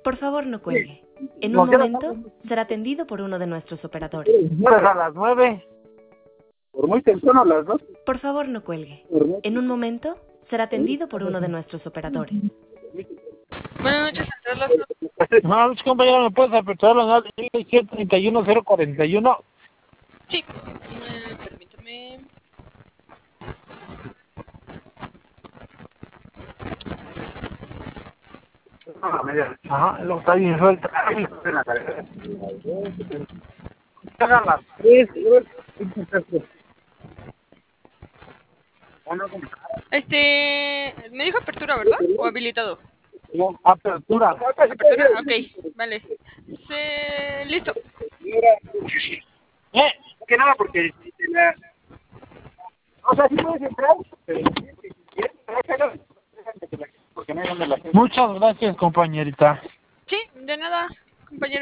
Por favor, no cuelgue. En un momento será atendido por uno de nuestros operadores. A las 9. Por muy temprano a las 2. Por favor, no cuelgue. En un momento será atendido por uno de nuestros operadores. Buenas noches, Central Las No, compañero, ¿me puedes aperturar la 131-041? Sí, permítame. Ajá, lo está bien suelta. Hagan las 3. Me dijo apertura, ¿verdad? ¿O habilitado? Apertura. Apertura, ok, vale. Listo. Que nada, porque o sea, sí puedes entrar, pero porque no hay donde la gente. Muchas gracias, compañerita. Sí, de nada, compañero.